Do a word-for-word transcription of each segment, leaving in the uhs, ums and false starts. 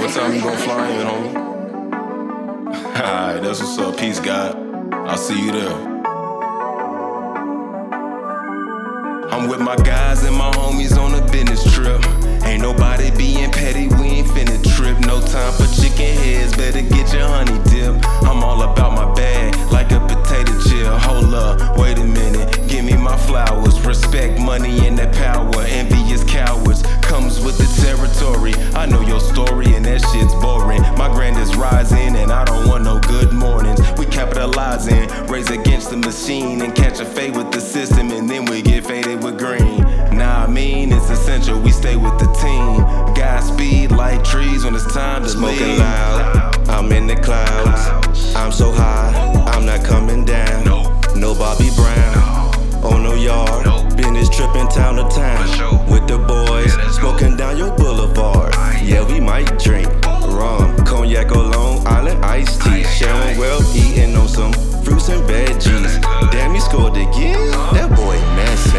what time you gon' fly in, homie? Alright, that's what's up. Peace, God. I'll see you there. I'm with my guys and my homies on a business trip. Ain't nobody being petty, we ain't finna trip. No time for chicken heads, better get your honey dip. I'm all about my bag, like a potato chip. Hold up, wait a minute, give me my flowers. Respect, money, and that power. Envious cowards comes with the territory. I know your story and that shit's boring. My grand is rising and I don't want no good mornings. We capitalizing, raise against the machine and catch a fade with the system, and then we get faded with green. Nah, I mean it's essential, we stay with the team. Godspeed like trees when it's time to Smoking leave. loud, I'm in the clouds. I'm so high, I'm not coming down. No Bobby Brown, on no yard. Business tripping town to town with the boys, smoking down your boulevard. Yeah, we might drink rum, cognac or Long Island iced tea. Sharing well, eating on some fruits and veggies. Damn, he scored again. That boy messy.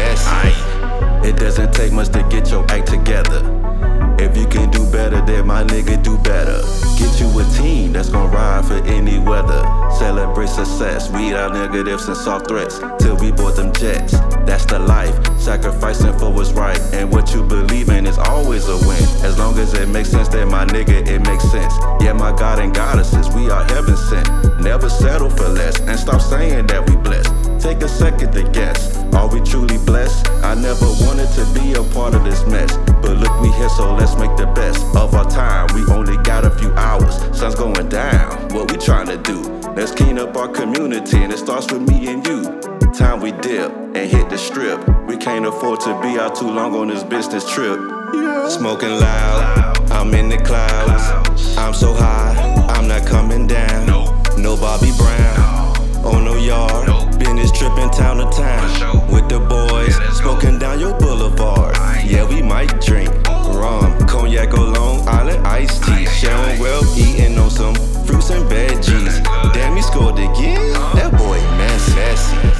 It doesn't take much to get your act together. If you can do better, then my nigga do better. Get you a team that's gon' ride for any weather. Celebrate success, weed out negatives and soft threats till we board them jets. That's the life, sacrificing for what's right. And what you believe in is always a win. As long as it makes sense, then my nigga, it makes sense. Yeah, my God and goddesses, we are heaven sent. Never settle for less, and stop saying that we blessed. Take a second to guess, are we truly blessed? I never wanted to be a part of this mess, but look, we here, so let's make the best of our time. We only got a few hours, sun's going down. What we trying to do? Let's clean up our community, and it starts with me and you. Time we dip and hit the strip. We can't afford to be out too long on this business trip. Yeah. Smoking loud, I'm in the clouds. I'm so high, I'm not coming down. No Bobby Brown, on no yard. Business tripping town to town with the boys, smoking down your boulevard. Yeah, we might drink rum, cognac or Long Island iced tea. Sharing well, eating on some fruits and veggies. Damn, he scored again. That boy messy.